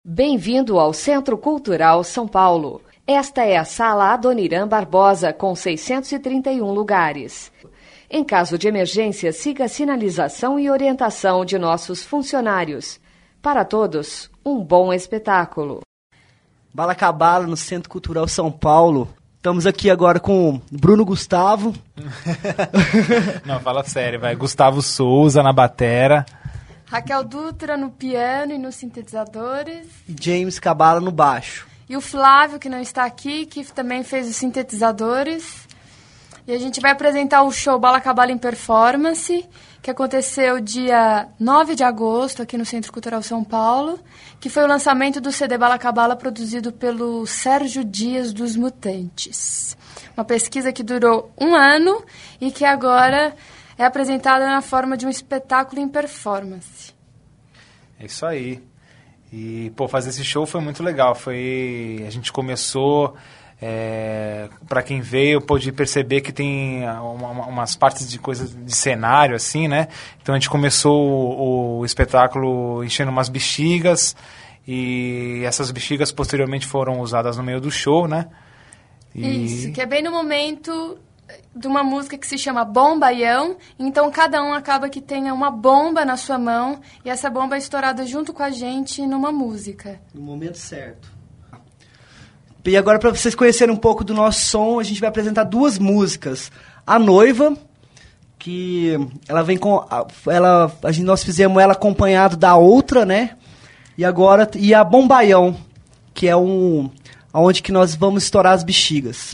Bem-vindo ao Centro Cultural São Paulo. Esta é a Sala Adoniran Barbosa, com 631 lugares. Em caso de emergência, siga a sinalização e orientação de nossos funcionários. Para todos, um bom espetáculo. Bala Cabala, no Centro Cultural São Paulo. Estamos aqui agora com Bruno Gustavo. Não, fala sério, vai. Gustavo Souza na batera. Raquel Dutra no piano e nos sintetizadores. E James Cabala no baixo. E o Flávio, que não está aqui, que também fez os sintetizadores. E a gente vai apresentar o show Bala Cabala em Performance, que aconteceu dia 9 de agosto aqui no Centro Cultural São Paulo, que foi o lançamento do CD Bala Cabala produzido pelo Sérgio Dias dos Mutantes. Uma pesquisa que durou 1 ano e que agora é apresentada na forma de um espetáculo em performance. É isso aí. E, fazer esse show foi muito legal. A gente começou... para quem veio, pôde perceber que tem umas partes de coisa de cenário, assim, né? Então a gente começou o espetáculo enchendo umas bexigas e essas bexigas posteriormente foram usadas no meio do show, né? Isso, que é bem no momento de uma música que se chama Bombaião, então cada um acaba que tenha uma bomba na sua mão e essa bomba é estourada junto com a gente numa música. No momento certo. E agora, para vocês conhecerem um pouco do nosso som, a gente vai apresentar 2 músicas. A Noiva, que ela vem com... nós fizemos ela acompanhado da outra, né? E a Bombaião, que é onde que nós vamos estourar as bexigas.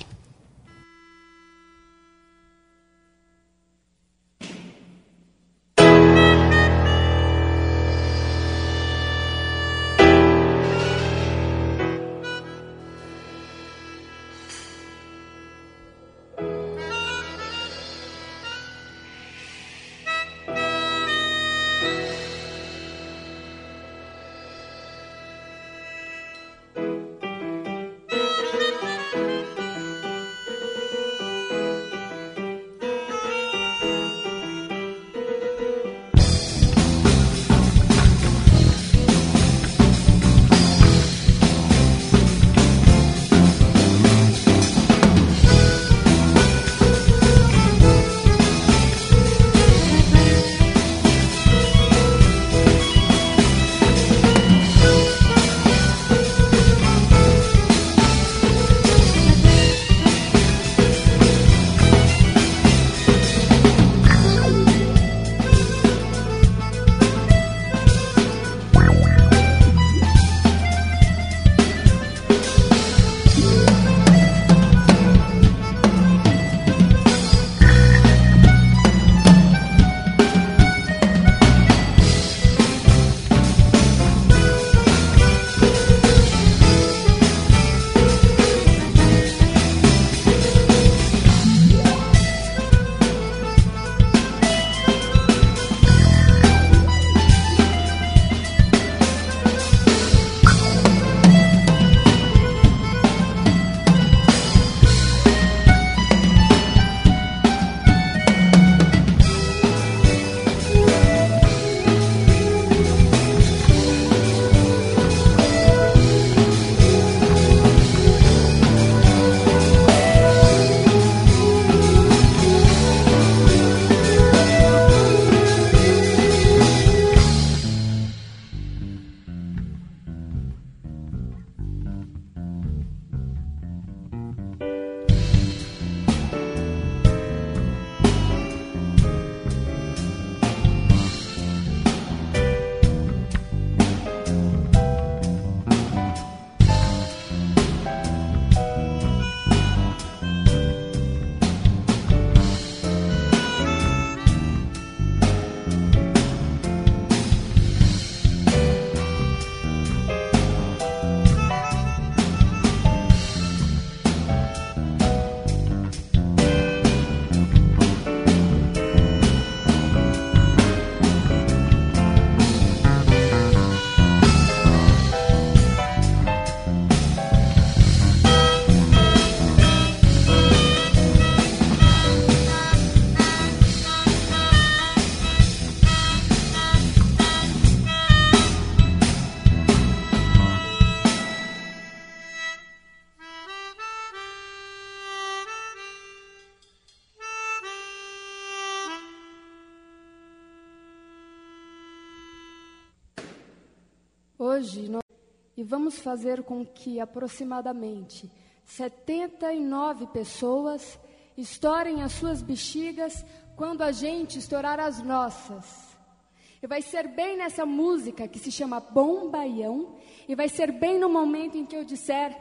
Hoje, e vamos fazer com que aproximadamente 79 pessoas estourem as suas bexigas quando a gente estourar as nossas. E vai ser bem nessa música que se chama Bom Baião, e vai ser bem no momento em que eu disser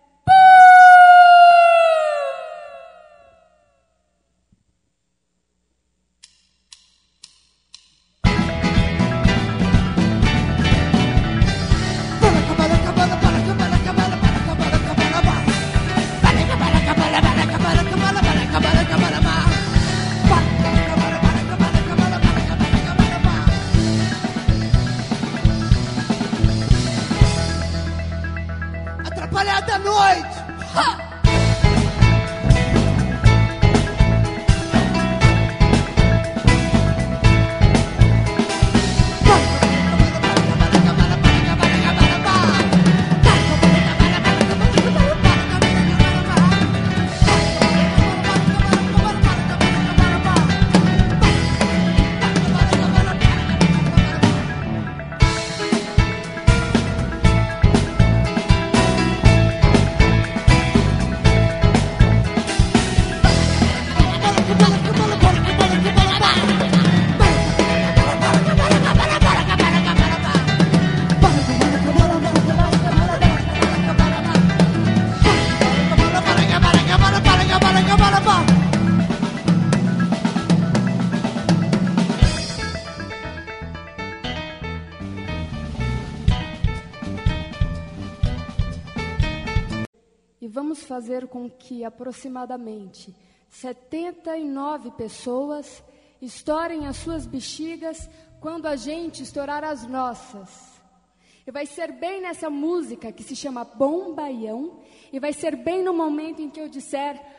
Atrapalhada à noite! Ha! E vamos fazer com que aproximadamente 79 pessoas estourem as suas bexigas quando a gente estourar as nossas. E vai ser bem nessa música que se chama Bom Baião, e vai ser bem no momento em que eu disser